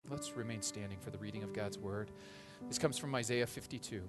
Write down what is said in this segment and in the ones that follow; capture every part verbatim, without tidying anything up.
Let's remain standing for the reading of God's word. This comes from Isaiah fifty-two,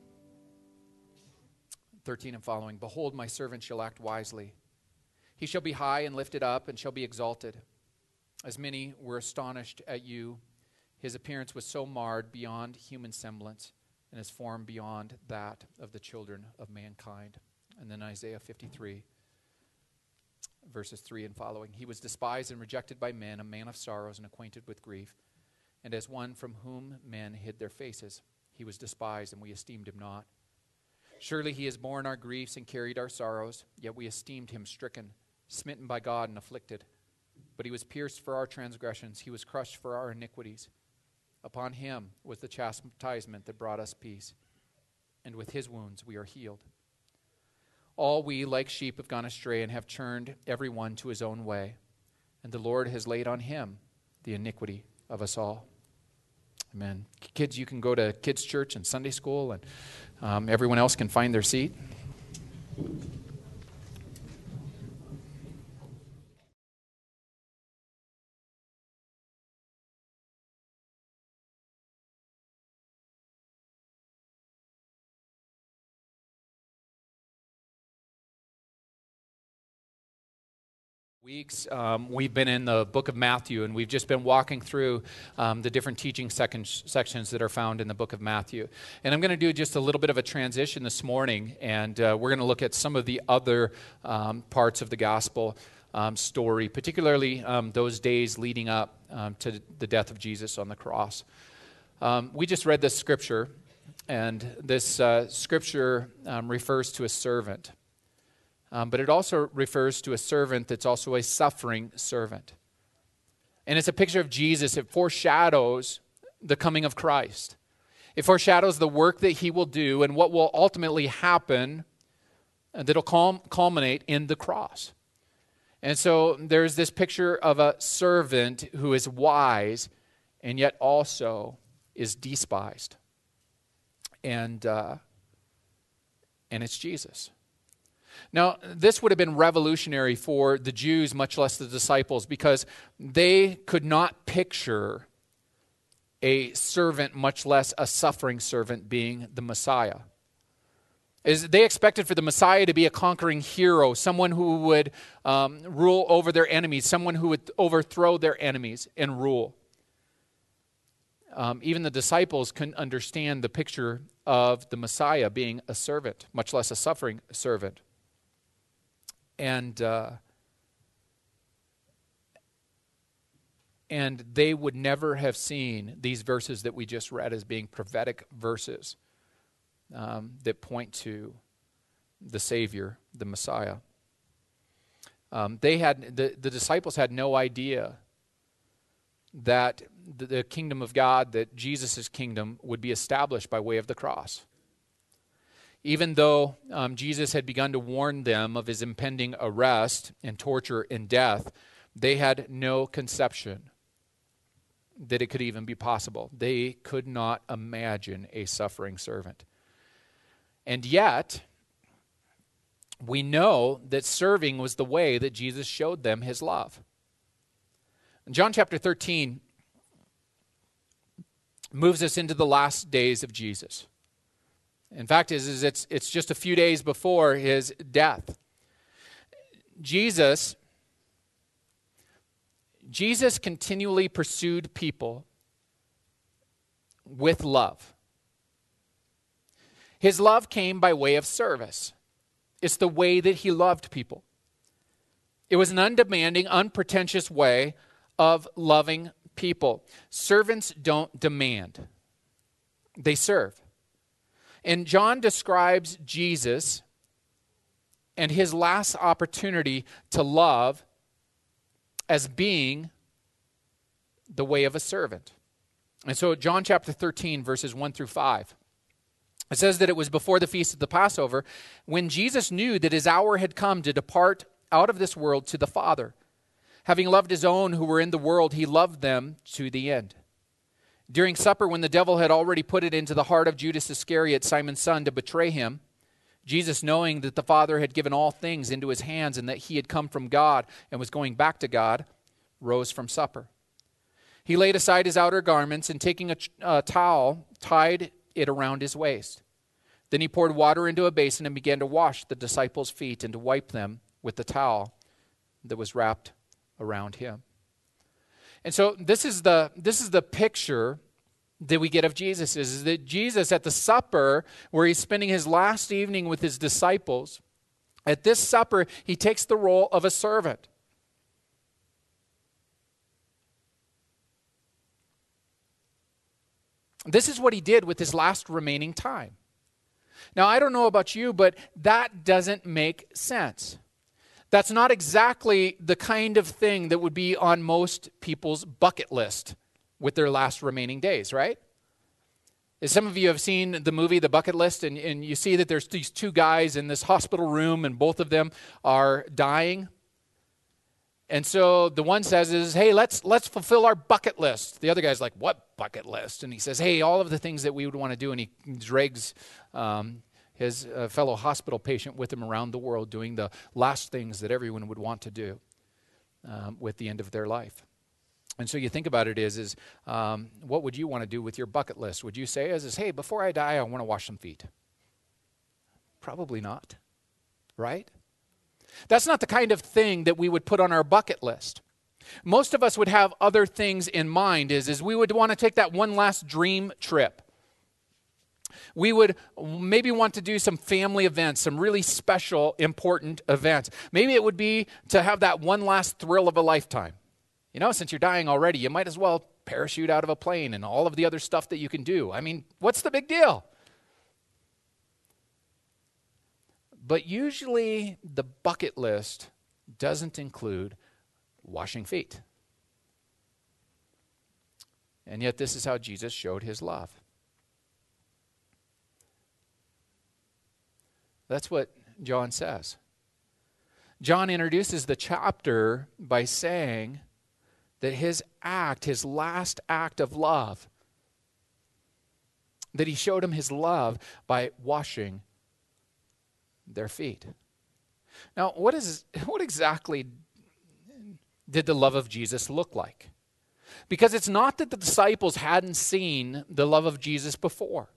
thirteen and following. Behold, my servant shall act wisely. He shall be high and lifted up and shall be exalted. As many were astonished at you, his appearance was so marred beyond human semblance, and his form beyond that of the children of mankind. And then Isaiah fifty-three, verses three and following. He was despised and rejected by men, a man of sorrows and acquainted with grief. And as one from whom men hid their faces, he was despised, and we esteemed him not. Surely he has borne our griefs and carried our sorrows, yet we esteemed him stricken, smitten by God and afflicted. But he was pierced for our transgressions, he was crushed for our iniquities. Upon him was the chastisement that brought us peace, and with his wounds we are healed. All we, like sheep, have gone astray and have turned every one to his own way, and the Lord has laid on him the iniquity of us all. Amen. Kids, you can go to kids' church and Sunday school, and um, everyone else can find their seat. Weeks, um, we've been in the book of Matthew, and we've just been walking through um, the different teaching sections, sections that are found in the book of Matthew. And I'm going to do just a little bit of a transition this morning, and uh, we're going to look at some of the other um, parts of the gospel um, story, particularly um, those days leading up um, to the death of Jesus on the cross. Um, we just read this scripture, and this uh, scripture um, refers to a servant. Um, but it also refers to a servant that's also a suffering servant. And it's a picture of Jesus. It foreshadows the coming of Christ. It foreshadows the work that he will do and what will ultimately happen that will culminate in the cross. And so there's this picture of a servant who is wise and yet also is despised. And, uh, and it's Jesus. Now, this would have been revolutionary for the Jews, much less the disciples, because they could not picture a servant, much less a suffering servant, being the Messiah. As they expected for the Messiah to be a conquering hero, someone who would um, rule over their enemies, someone who would overthrow their enemies and rule. Um, even the disciples couldn't understand the picture of the Messiah being a servant, much less a suffering servant. And uh, and they would never have seen these verses that we just read as being prophetic verses um, that point to the Savior, the Messiah. Um, they had the, the disciples had no idea that the, the kingdom of God, that Jesus' kingdom, would be established by way of the cross. Even though um, Jesus had begun to warn them of his impending arrest and torture and death, they had no conception that it could even be possible. They could not imagine a suffering servant. And yet, we know that serving was the way that Jesus showed them his love. In John chapter thirteen moves us into the last days of Jesus. In fact, is, is it's, it's just a few days before his death. Jesus, Jesus continually pursued people with love. His love came by way of service. It's the way that he loved people. It was an undemanding, unpretentious way of loving people. Servants don't demand. They serve. And John describes Jesus and his last opportunity to love as being the way of a servant. And so John chapter thirteen, verses one through five. It says that it was before the feast of the Passover when Jesus knew that his hour had come to depart out of this world to the Father. Having loved his own who were in the world, he loved them to the end. During supper, when the devil had already put it into the heart of Judas Iscariot, Simon's son, to betray him, Jesus, knowing that the Father had given all things into his hands and that he had come from God and was going back to God, rose from supper. He laid aside his outer garments and taking a, a towel, tied it around his waist. Then he poured water into a basin and began to wash the disciples' feet and to wipe them with the towel that was wrapped around him. And so this is the this is the picture that we get of Jesus, is that Jesus at the supper where he's spending his last evening with his disciples, at this supper he takes the role of a servant. This is what he did with his last remaining time. Now, I don't know about you, but that doesn't make sense. That's not exactly the kind of thing that would be on most people's bucket list with their last remaining days, right? As some of you have seen the movie The Bucket List, and, and you see that there's these two guys in this hospital room, and both of them are dying. And so the one says is, hey, let's let's fulfill our bucket list. The other guy's like, what bucket list? And he says, hey, all of the things that we would want to do. And he drags um, his uh, fellow hospital patient with him around the world doing the last things that everyone would want to do um, with the end of their life. And so you think about it is, is um, what would you want to do with your bucket list? Would you say, is, is hey, before I die, I want to wash some feet? Probably not, right? That's not the kind of thing that we would put on our bucket list. Most of us would have other things in mind, is, is we would want to take that one last dream trip. We would maybe want to do some family events, some really special, important events. Maybe it would be to have that one last thrill of a lifetime. You know, since you're dying already, you might as well parachute out of a plane and all of the other stuff that you can do. I mean, what's the big deal? But usually the bucket list doesn't include washing feet. And yet this is how Jesus showed his love. That's what John says. John introduces the chapter by saying that his act, his last act of love, that he showed him his love by washing their feet. Now, what is what exactly did the love of Jesus look like? Because it's not that the disciples hadn't seen the love of Jesus before.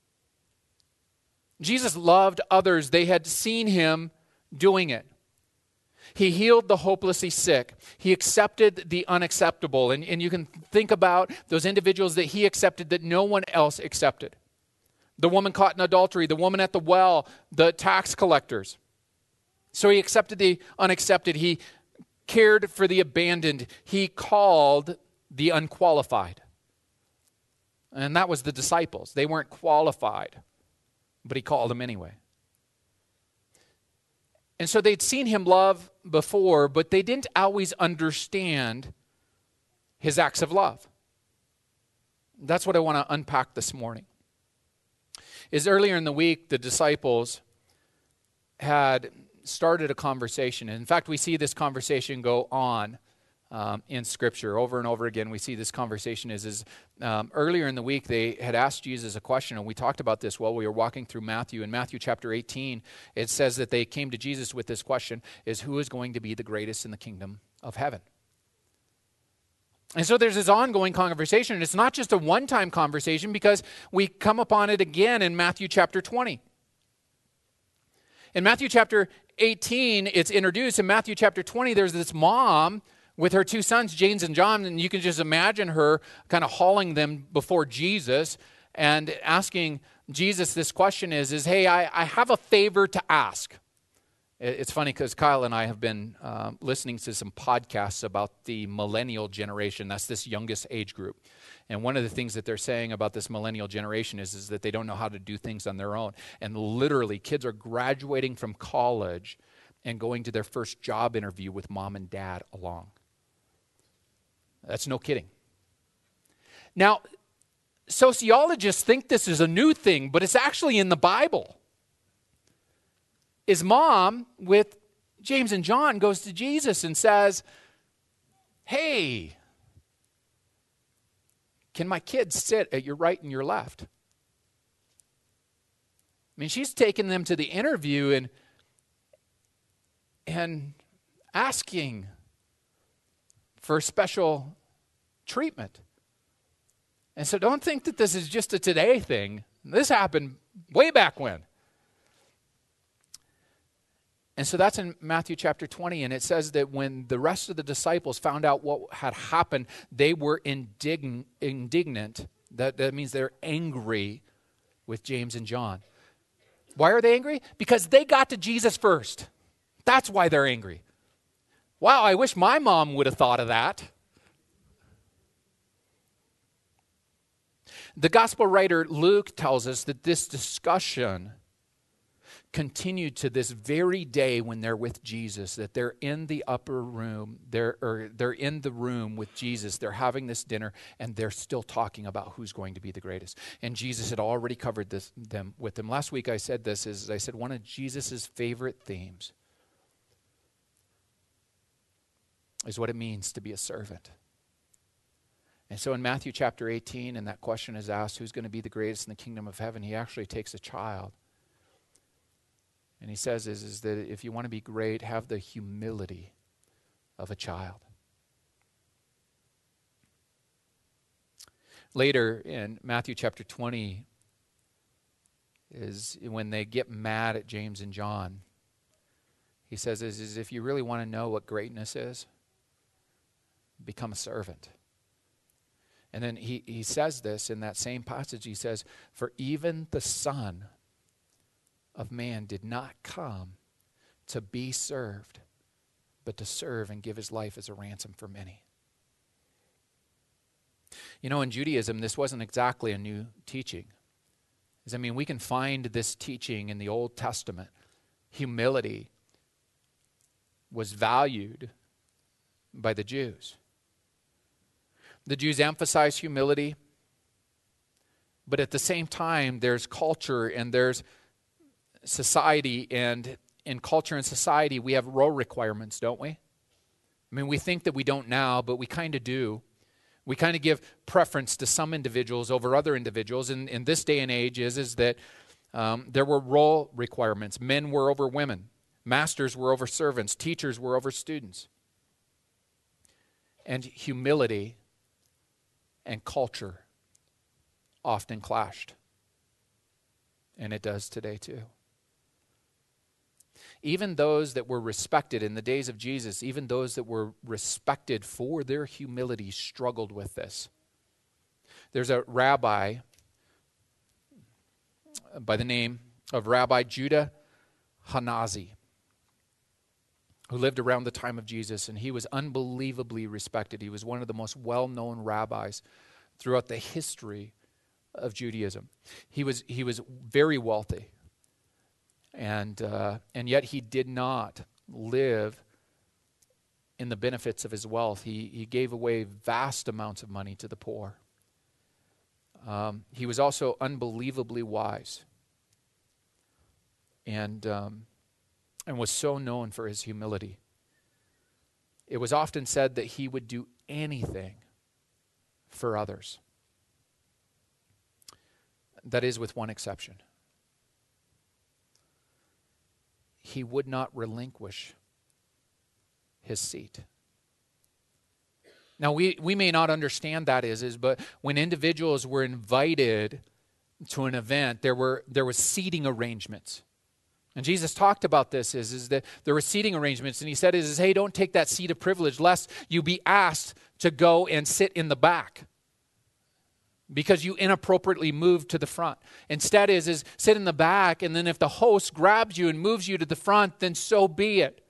Jesus loved others. They had seen him doing it. He healed the hopelessly sick. He accepted the unacceptable. And, and you can think about those individuals that he accepted that no one else accepted. The woman caught in adultery, the woman at the well, the tax collectors. So he accepted the unaccepted. He cared for the abandoned. He called the unqualified. And that was the disciples. They weren't qualified, but he called them anyway. And so they'd seen him love before, but they didn't always understand his acts of love. That's what I want to unpack this morning. Is earlier in the week, the disciples had started a conversation. And in fact, we see this conversation go on um, in Scripture over and over again. We see this conversation is, is um, earlier in the week, they had asked Jesus a question, and we talked about this while we were walking through Matthew. In Matthew chapter eighteen, it says that they came to Jesus with this question, is who is going to be the greatest in the kingdom of heaven? And so there's this ongoing conversation, and it's not just a one-time conversation because we come upon it again in Matthew chapter twenty. In Matthew chapter eighteen, it's introduced. In Matthew chapter twenty, there's this mom with her two sons, James and John, and you can just imagine her kind of hauling them before Jesus and asking Jesus this question is, is hey, I, I have a favor to ask. It's funny because Kyle and I have been uh, listening to some podcasts about the millennial generation. That's this youngest age group. And one of the things that they're saying about this millennial generation is, is that they don't know how to do things on their own. And literally, kids are graduating from college and going to their first job interview with mom and dad along. That's no kidding. Now, sociologists think this is a new thing, but it's actually in the Bible. His mom, with James and John, goes to Jesus and says, hey, can my kids sit at your right and your left? I mean, she's taking them to the interview and, and asking for special treatment. And so don't think that this is just a today thing. This happened way back when. And so that's in Matthew chapter twenty, and it says that when the rest of the disciples found out what had happened, they were indign- indignant. That, that means they're angry with James and John. Why are they angry? Because they got to Jesus first. That's why they're angry. Wow, I wish my mom would have thought of that. The gospel writer Luke tells us that this discussion continued to this very day when they're with Jesus, that they're in the upper room, they're, or they're in the room with Jesus, they're having this dinner, and they're still talking about who's going to be the greatest. And Jesus had already covered this them with them. Last week I said this, is I said one of Jesus' favorite themes is what it means to be a servant. And so in Matthew chapter eighteen, and that question is asked, who's going to be the greatest in the kingdom of heaven? He actually takes a child. And he says is, is that if you want to be great, have the humility of a child. Later in Matthew chapter twenty is when they get mad at James and John. He says is, is if you really want to know what greatness is, become a servant. And then he, he says this in that same passage. He says, for even the Son of Man did not come to be served, but to serve and give his life as a ransom for many. You know, in Judaism, this wasn't exactly a new teaching. I mean, we can find this teaching in the Old Testament. Humility was valued by the Jews. The Jews emphasize humility, but at the same time, there's culture and there's society, and in culture and society, we have role requirements, don't we? I mean, we think that we don't now, but we kind of do. We kind of give preference to some individuals over other individuals, and in this day and age is, is that um, there were role requirements. Men were over women. Masters were over servants. Teachers were over students. And humility and culture often clashed. And it does today too. Even those that were respected in the days of Jesus, even those that were respected for their humility struggled with this. There's a rabbi by the name of Rabbi Judah Hanazi, who lived around the time of Jesus, and he was unbelievably respected. He was one of the most well-known rabbis throughout the history of Judaism. He was he was very wealthy, and uh, and yet he did not live in the benefits of his wealth. He he gave away vast amounts of money to the poor. Um, he was also unbelievably wise, and um, and was so known for his humility. It was often said that he would do anything for others. That is, with one exception. He would not relinquish his seat. Now, we, we may not understand that is, is, but when individuals were invited to an event, there were there was seating arrangements. And Jesus talked about this, is, is that there were seating arrangements, and he said, is, is, hey, don't take that seat of privilege, lest you be asked to go and sit in the back because you inappropriately moved to the front. Instead is, is sit in the back, and then if the host grabs you and moves you to the front, then so be it.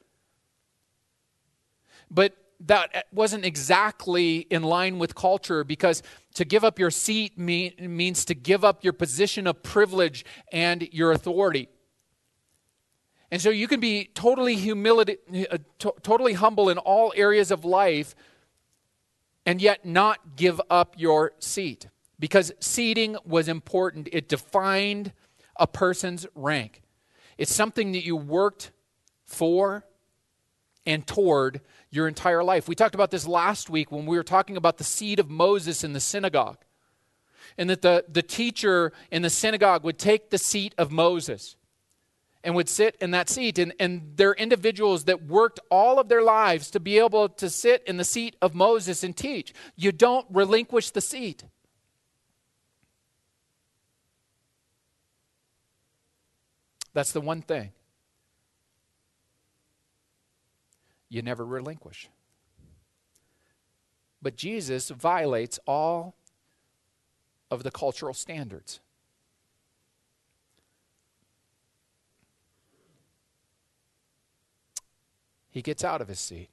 But that wasn't exactly in line with culture, because to give up your seat mean, means to give up your position of privilege and your authority. And so you can be totally humility, uh, to- totally humble in all areas of life, and yet not give up your seat. Because seating was important. It defined a person's rank. It's something that you worked for and toward your entire life. We talked about this last week when we were talking about the seat of Moses in the synagogue. And that the, the teacher in the synagogue would take the seat of Moses. and would sit in that seat. And, and they're individuals that worked all of their lives to be able to sit in the seat of Moses and teach. You don't relinquish the seat. That's the one thing you never relinquish. But Jesus violates all of the cultural standards. He gets out of his seat.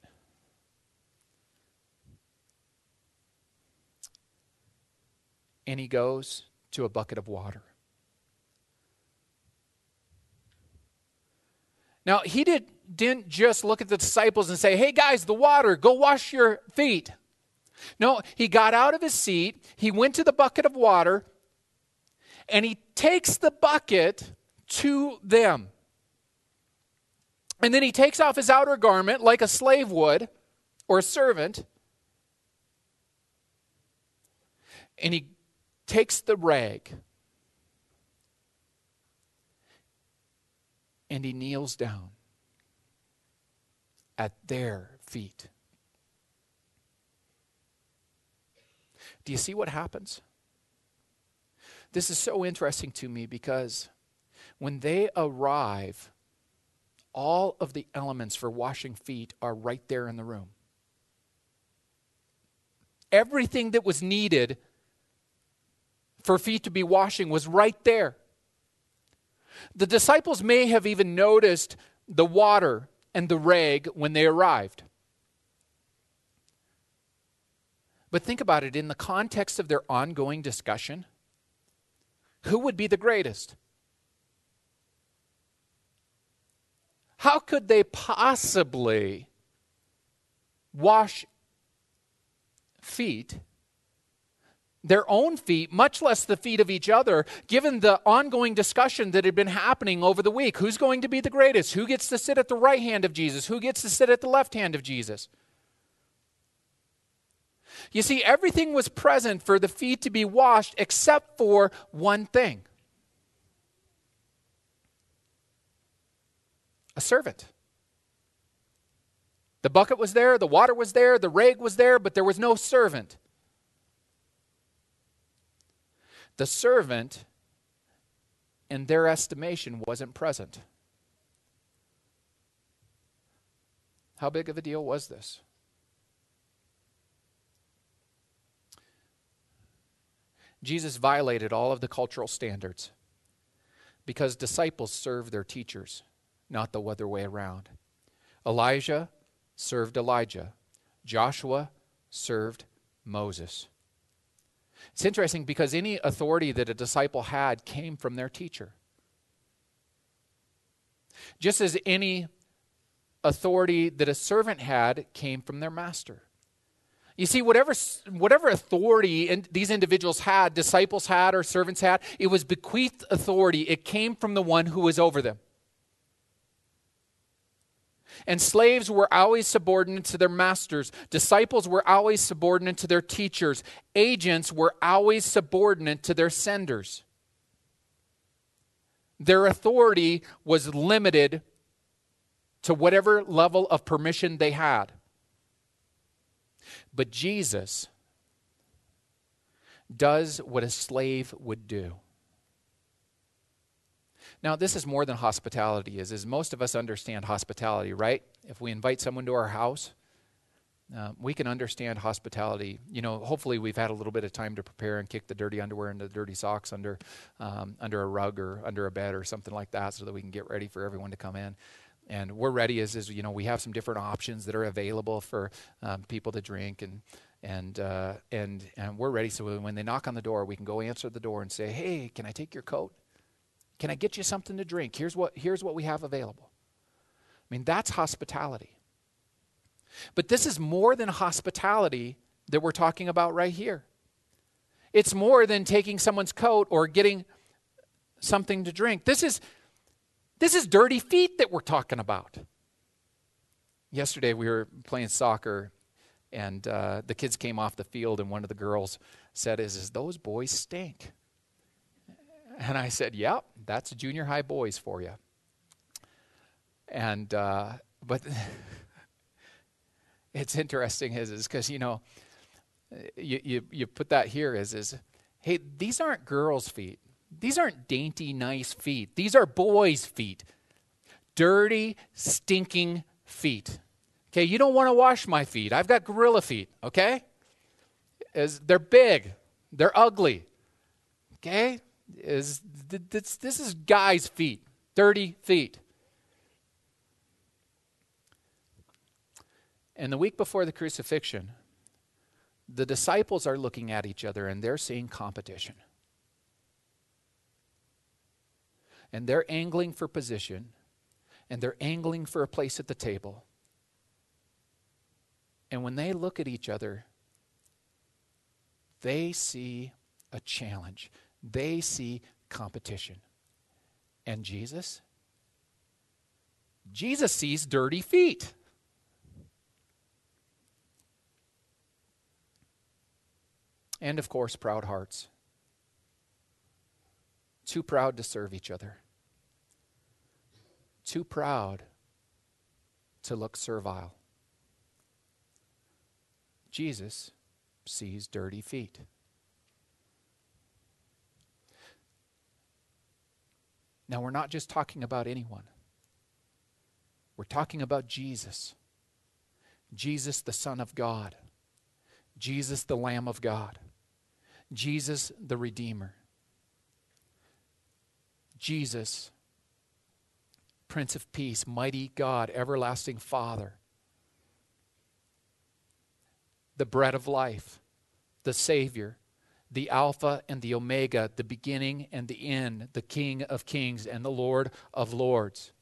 And he goes to a bucket of water. Now, he did, didn't just look at the disciples and say, hey guys, the water, go wash your feet. No, he got out of his seat, he went to the bucket of water, and he takes the bucket to them. And then he takes off his outer garment like a slave would, or a servant, and he takes the rag, and he kneels down at their feet. Do you see what happens? This is so interesting to me because when they arrive, all of the elements for washing feet are right there in the room. Everything that was needed for feet to be washing was right there. The disciples may have even noticed the water and the rag when they arrived. But think about it, in the context of their ongoing discussion, who would be the greatest? How could they possibly wash feet, their own feet, much less the feet of each other, given the ongoing discussion that had been happening over the week? Who's going to be the greatest? Who gets to sit at the right hand of Jesus? Who gets to sit at the left hand of Jesus? You see, everything was present for the feet to be washed except for one thing. A servant. The bucket was there, the water was there, the rag was there, but there was no servant. The servant, in their estimation, wasn't present. How big of a deal was this? Jesus violated all of the cultural standards because disciples served their teachers, not the other way around. Elijah served Elijah. Joshua served Moses. It's interesting because any authority that a disciple had came from their teacher. Just as any authority that a servant had came from their master. You see, whatever, whatever authority in, these individuals had, disciples had, or servants had, it was bequeathed authority. It came from the one who was over them. And slaves were always subordinate to their masters. Disciples were always subordinate to their teachers. Agents were always subordinate to their senders. Their authority was limited to whatever level of permission they had. But Jesus does what a slave would do. Now, this is more than hospitality is, as most of us understand hospitality, right? If we invite someone to our house, uh, we can understand hospitality. You know, hopefully we've had a little bit of time to prepare and kick the dirty underwear and the dirty socks under, um, under a rug or under a bed or something like that so that we can get ready for everyone to come in. And we're ready as, as you know, we have some different options that are available for um, people to drink, and and uh, and and we're ready. So when they knock on the door, we can go answer the door and say, "Hey, can I take your coat? Can I get you something to drink? Here's what here's what we have available." I mean, that's hospitality. But this is more than hospitality that we're talking about right here. It's more than taking someone's coat or getting something to drink. This is This is dirty feet that we're talking about. Yesterday we were playing soccer, and uh, the kids came off the field, and one of the girls said, is, is those boys stink? And I said, yep, that's junior high boys for you. And, uh, but it's interesting is, is because, you know, you, you, you put that here is, is, hey, these aren't girls' feet. These aren't dainty, nice feet. These are boys' feet. Dirty, stinking feet. Okay, you don't want to wash my feet. I've got gorilla feet, okay? Is they're big. They're ugly. Okay? Is this, this is guys' feet. Dirty feet. And the week before the crucifixion, the disciples are looking at each other and they're seeing competition. And they're angling for position, and they're angling for a place at the table. And when they look at each other, they see a challenge. They see competition. And Jesus? Jesus sees dirty feet. And of course, proud hearts. Too proud to serve each other. Too proud to look servile. Jesus sees dirty feet. Now, we're not just talking about anyone. We're talking about Jesus. Jesus, the Son of God. Jesus, the Lamb of God. Jesus, the Redeemer. Jesus, Prince of Peace, mighty God, everlasting Father. The bread of life, the Savior, the Alpha and the Omega, the beginning and the end, the King of Kings and the Lord of Lords.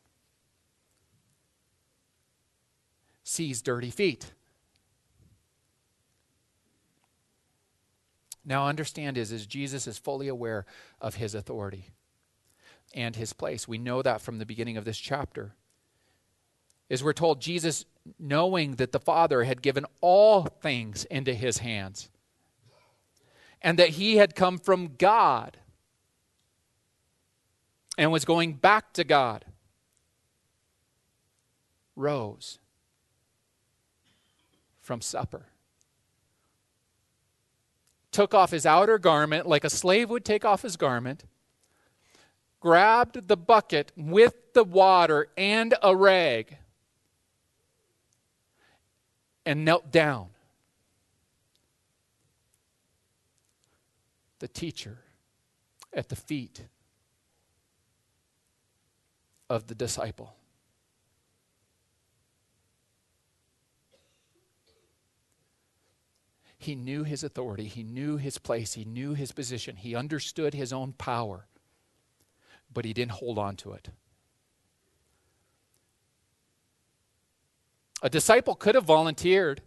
Sees dirty feet. Now understand is, is Jesus is fully aware of his authority and his place. We know that from the beginning of this chapter. Is we're told Jesus, knowing that the Father had given all things into his hands and that he had come from God and was going back to God, rose from supper, took off his outer garment like a slave would take off his garment, grabbed the bucket with the water and a rag, and knelt down. The teacher at the feet of the disciple. He knew his authority. He knew his place. He knew his position. He understood his own power, but he didn't hold on to it. A disciple could have volunteered.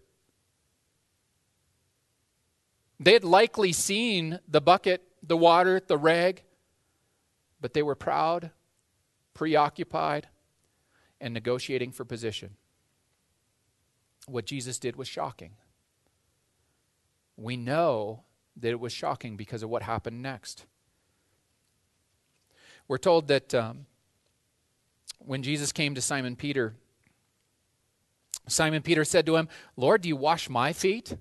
They had likely seen the bucket, the water, the rag, but they were proud, preoccupied, and negotiating for position. What Jesus did was shocking. We know that it was shocking because of what happened next. We're told that um, when Jesus came to Simon Peter, Simon Peter said to him, "Lord, do you wash my feet?"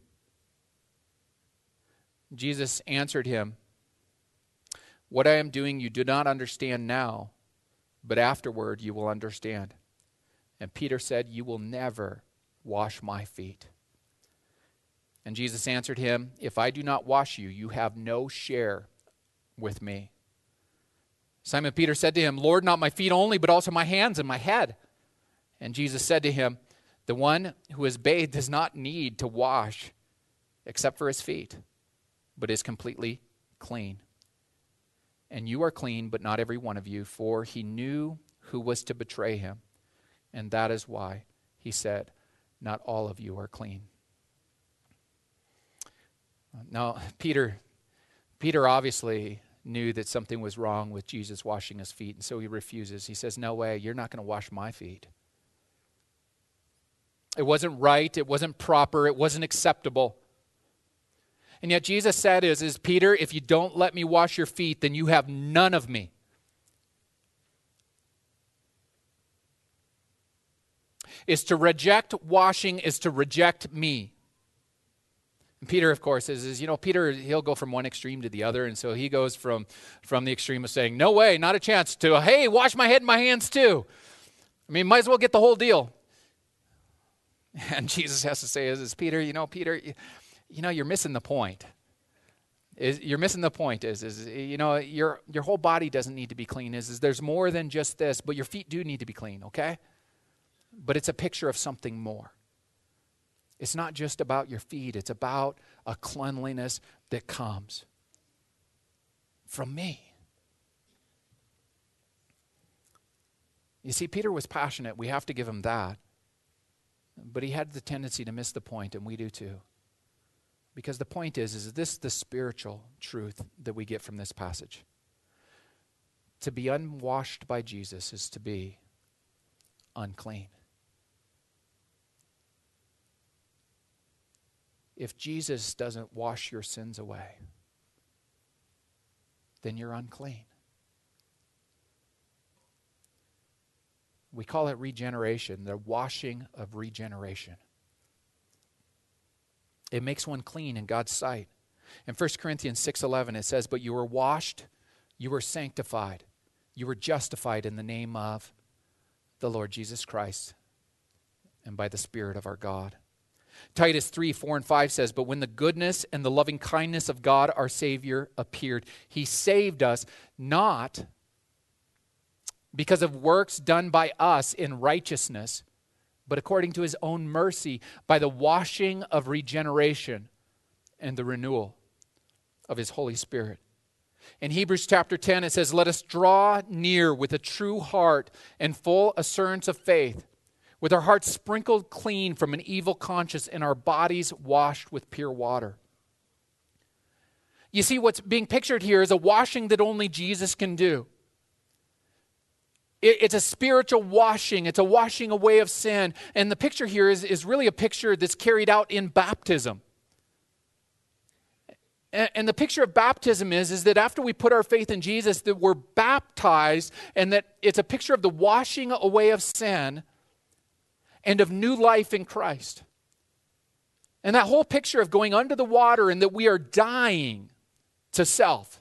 Jesus answered him, "What I am doing you do not understand now, but afterward you will understand." And Peter said, "You will never wash my feet." And Jesus answered him, "If I do not wash you, you have no share with me." Simon Peter said to him, "Lord, not my feet only, but also my hands and my head." And Jesus said to him, "The one who is bathed does not need to wash except for his feet, but is completely clean. And you are clean, but not every one of you, for he knew who was to betray him. And that is why he said, not all of you are clean." Now, Peter, Peter obviously knew that something was wrong with Jesus washing his feet, and so he refuses. He says, "No way, you're not going to wash my feet." It wasn't right, it wasn't proper, it wasn't acceptable. And yet Jesus said is, is Peter, if you don't let me wash your feet, then you have none of me. is to reject washing is to reject me. And Peter, of course, is, is, you know, Peter, he'll go from one extreme to the other. And so he goes from, from the extreme of saying, no way, not a chance, to, hey, wash my head and my hands too. I mean, might as well get the whole deal. And Jesus has to say, is, is Peter, you know, Peter, you, you know, you're missing the point. Is you're missing the point is, is you know, your your whole body doesn't need to be clean. Is, is there's more than just this, but your feet do need to be clean, okay? But it's a picture of something more. It's not just about your feet. It's about a cleanliness that comes from me. You see, Peter was passionate. We have to give him that. But he had the tendency to miss the point, and we do too. Because the point is, is this the spiritual truth that we get from this passage? To be unwashed by Jesus is to be unclean. If Jesus doesn't wash your sins away, then you're unclean. We call it regeneration, the washing of regeneration. It makes one clean in God's sight. In First Corinthians six eleven it says, but you were washed, you were sanctified, you were justified in the name of the Lord Jesus Christ and by the Spirit of our God. Titus three, four and five says, but when the goodness and the loving kindness of God our Savior appeared, he saved us not because of works done by us in righteousness, but according to his own mercy, by the washing of regeneration and the renewal of his Holy Spirit. In Hebrews chapter ten, it says, let us draw near with a true heart and full assurance of faith, with our hearts sprinkled clean from an evil conscience and our bodies washed with pure water. You see, what's being pictured here is a washing that only Jesus can do. It's a spiritual washing. It's a washing away of sin. And the picture here is, is really a picture that's carried out in baptism. And, and the picture of baptism is, is that after we put our faith in Jesus, that we're baptized, and that it's a picture of the washing away of sin and of new life in Christ. And that whole picture of going under the water and that we are dying to self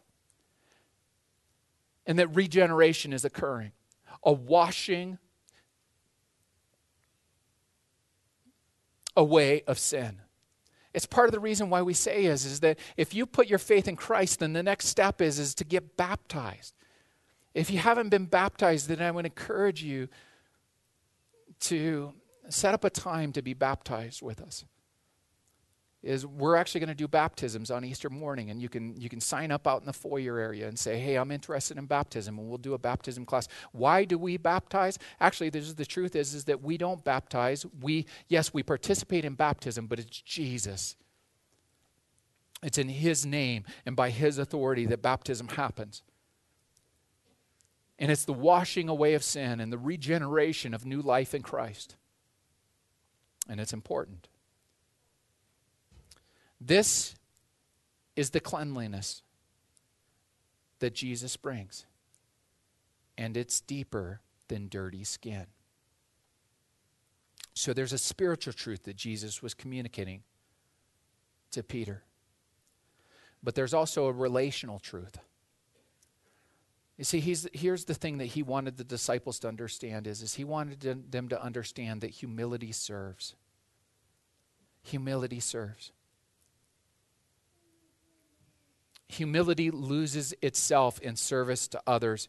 and that regeneration is occurring. A washing away of sin. It's part of the reason why we say is, is that if you put your faith in Christ, then the next step is, is to get baptized. If you haven't been baptized, then I would encourage you to set up a time to be baptized with us. Is we're actually going to do baptisms on Easter morning, and you can you can sign up out in the foyer area and say, hey, I'm interested in baptism, and we'll do a baptism class. Why do we baptize? Actually, this is the truth is, is that we don't baptize. We, yes, we participate in baptism, but it's Jesus. It's in his name and by his authority that baptism happens. And it's the washing away of sin and the regeneration of new life in Christ. And it's important. This is the cleanliness that Jesus brings. And it's deeper than dirty skin. So there's a spiritual truth that Jesus was communicating to Peter. But there's also a relational truth. You see, he's, here's the thing that he wanted the disciples to understand is, is he wanted them to understand that humility serves. Humility serves. Humility loses itself in service to others.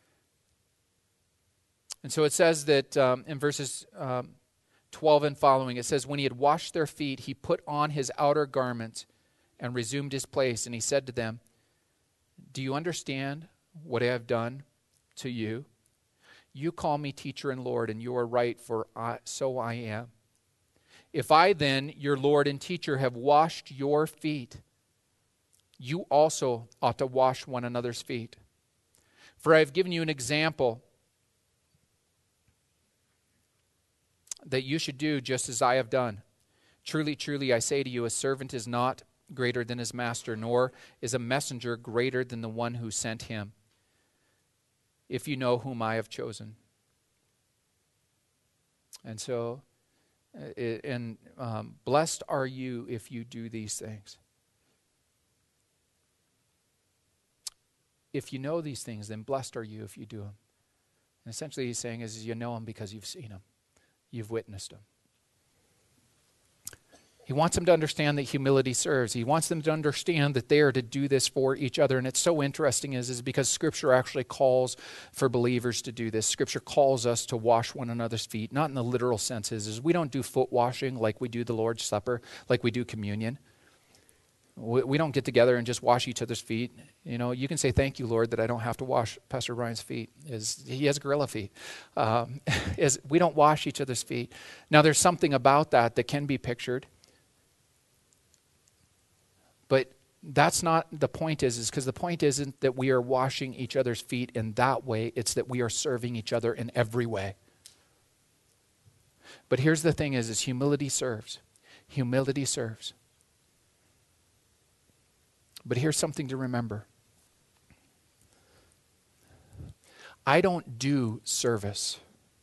And so it says that um, in verses um, twelve and following, it says, when he had washed their feet, he put on his outer garment and resumed his place. And he said to them, do you understand what I have done to you? You call me teacher and Lord, and you are right, for I, so I am. If I then, your Lord and teacher, have washed your feet, you also ought to wash one another's feet. For I have given you an example that you should do just as I have done. Truly, truly, I say to you, a servant is not greater than his master, nor is a messenger greater than the one who sent him. If you know whom I have chosen. And so, uh, it, and um, blessed are you if you do these things. If you know these things, then blessed are you if you do them. And essentially he's saying is, is you know them because you've seen them. You've witnessed them. He wants them to understand that humility serves. He wants them to understand that they are to do this for each other. And it's so interesting is, is because Scripture actually calls for believers to do this. Scripture calls us to wash one another's feet, not in the literal sense is, is we don't do foot washing like we do the Lord's Supper, like we do communion. We, we don't get together and just wash each other's feet. You know, you can say, thank you, Lord, that I don't have to wash Pastor Ryan's feet. Is he has gorilla feet. Um, is we don't wash each other's feet. Now, there's something about that that can be pictured. But that's not the point is, is because the point isn't that we are washing each other's feet in that way. It's that we are serving each other in every way. But here's the thing is, is humility serves. Humility serves. But here's something to remember. I don't do service.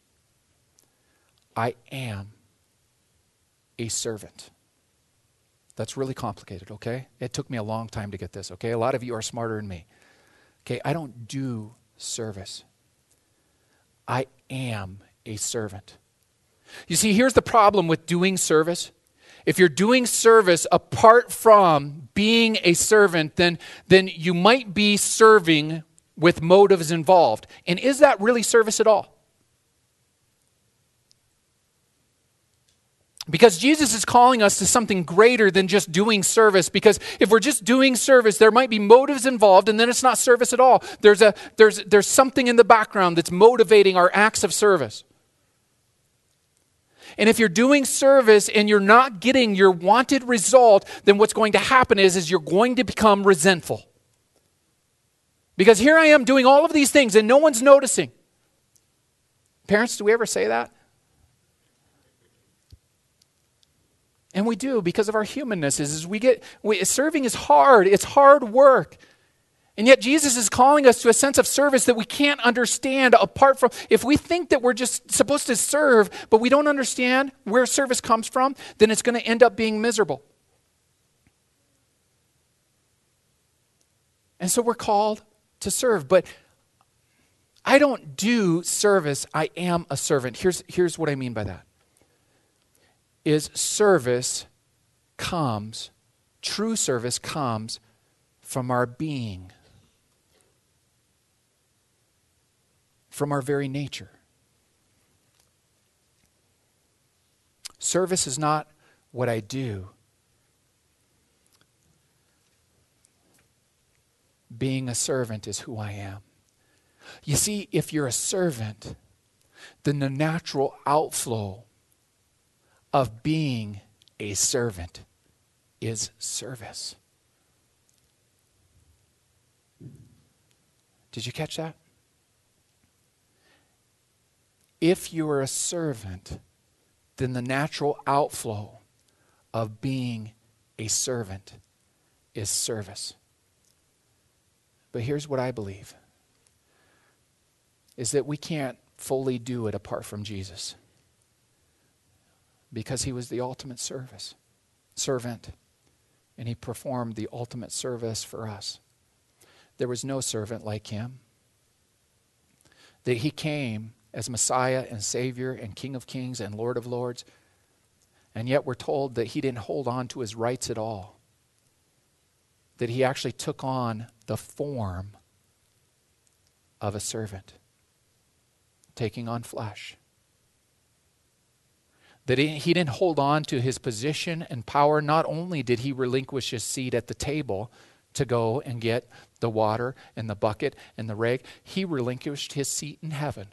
I am a servant. That's really complicated, okay? It took me a long time to get this, okay? A lot of you are smarter than me. Okay, I don't do service. I am a servant. You see, here's the problem with doing service. If you're doing service apart from being a servant, then, then you might be serving with motives involved. And is that really service at all? Because Jesus is calling us to something greater than just doing service. Because if we're just doing service, there might be motives involved, and then it's not service at all. There's a there's there's something in the background that's motivating our acts of service. And if you're doing service and you're not getting your wanted result, then what's going to happen is, is you're going to become resentful. Because here I am doing all of these things and no one's noticing. Parents, do we ever say that? And we do because of our humanness. Is, is we get we, serving is hard. It's hard work. And yet Jesus is calling us to a sense of service that we can't understand apart from, if we think that we're just supposed to serve, but we don't understand where service comes from, then it's going to end up being miserable. And so we're called to serve. But I don't do service. I am a servant. Here's, here's what I mean by that. Is service comes, true service comes from our being, from our very nature. Service is not what I do. Being a servant is who I am. You see, if you're a servant, then the natural outflow of being a servant is service. Did you catch that? If you are a servant, then the natural outflow of being a servant is service. But here's what I believe, is that we can't fully do it apart from Jesus. Because he was the ultimate service, servant. And he performed the ultimate service for us. There was no servant like him. That he came as Messiah and Savior and King of Kings and Lord of Lords. And yet we're told that he didn't hold on to his rights at all. That he actually took on the form of a servant, taking on flesh. That he, he didn't hold on to his position and power. Not only did he relinquish his seat at the table to go and get the water and the bucket and the rag, he relinquished his seat in heaven.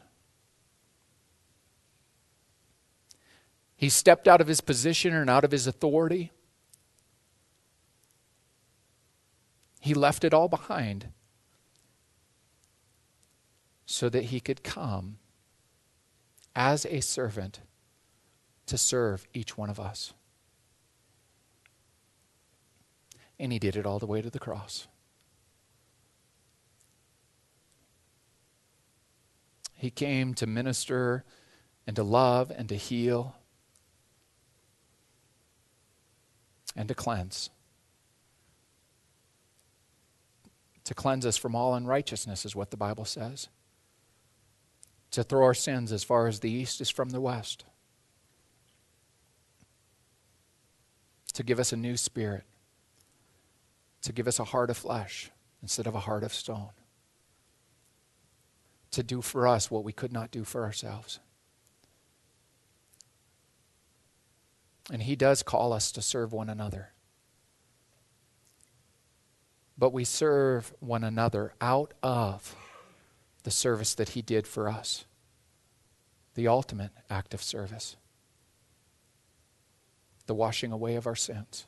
He stepped out of his position and out of his authority. He left it all behind so that he could come as a servant to serve each one of us. And he did it all the way to the cross. He came to minister and to love and to heal and to cleanse. To cleanse us from all unrighteousness is what the Bible says. To throw our sins as far as the east is from the west. To give us a new spirit. To give us a heart of flesh instead of a heart of stone. To do for us what we could not do for ourselves. And he does call us to serve one another. But we serve one another out of the service that he did for us. The ultimate act of service. The washing away of our sins.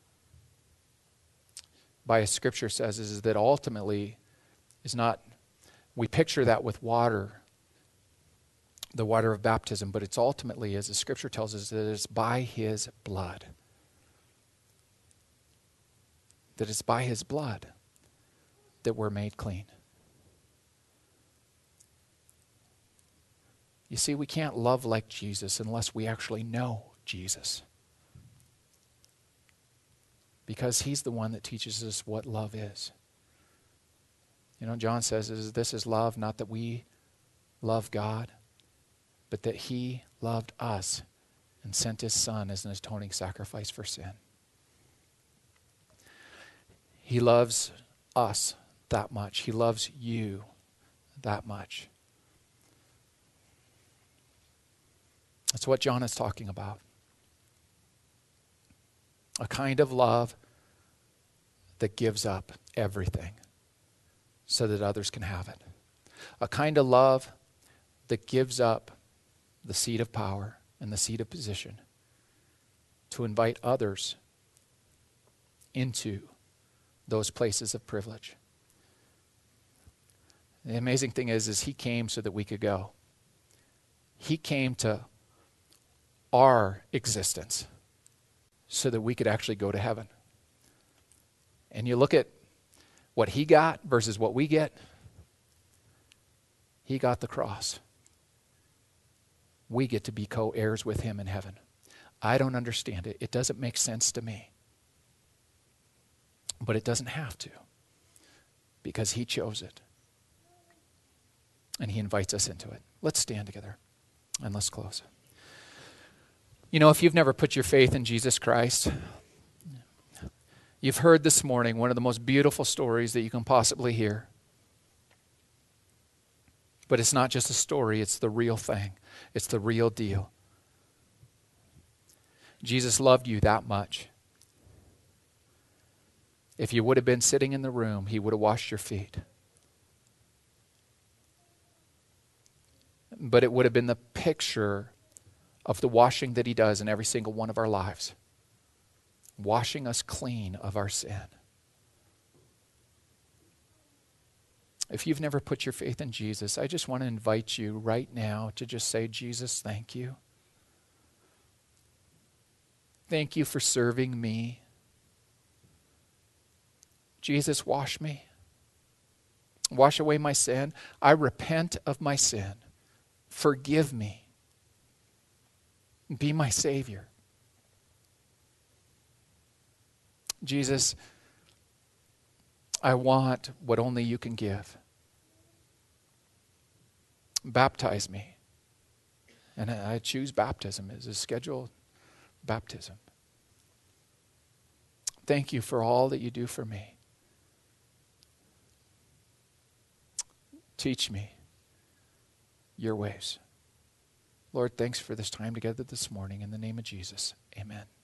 By as Scripture says, is that ultimately is not, we picture that with water, the water of baptism, but it's ultimately, as the Scripture tells us, that it's by his blood. That it's by his blood that we're made clean. You see, we can't love like Jesus unless we actually know Jesus. Because he's the one that teaches us what love is. You know, John says, is this is love, not that we love God, but that he loved us and sent his Son as an atoning sacrifice for sin. He loves us that much. He loves you that much. That's what John is talking about. A kind of love that gives up everything so that others can have it. A kind of love that gives up the seat of power and the seat of position to invite others into those places of privilege. The amazing thing is, is he came so that we could go. He came to our existence so that we could actually go to heaven. And you look at what he got versus what we get. He got the cross. We get to be co-heirs with him in heaven. I don't understand it. It doesn't make sense to me. But it doesn't have to, because he chose it. And he invites us into it. Let's stand together and let's close. You know, if you've never put your faith in Jesus Christ, you've heard this morning one of the most beautiful stories that you can possibly hear. But it's not just a story, it's the real thing. It's the real deal. Jesus loved you that much. If you would have been sitting in the room, he would have washed your feet. But it would have been the picture of the washing that he does in every single one of our lives. Washing us clean of our sin. If you've never put your faith in Jesus, I just want to invite you right now to just say, Jesus, thank you. Thank you for serving me. Jesus, wash me. Wash away my sin. I repent of my sin. Forgive me. Be my Savior. Jesus, I want what only you can give. Baptize me. And I choose baptism as a scheduled baptism. Thank you for all that you do for me. Teach me your ways. Lord, thanks for this time together this morning. In the name of Jesus, amen.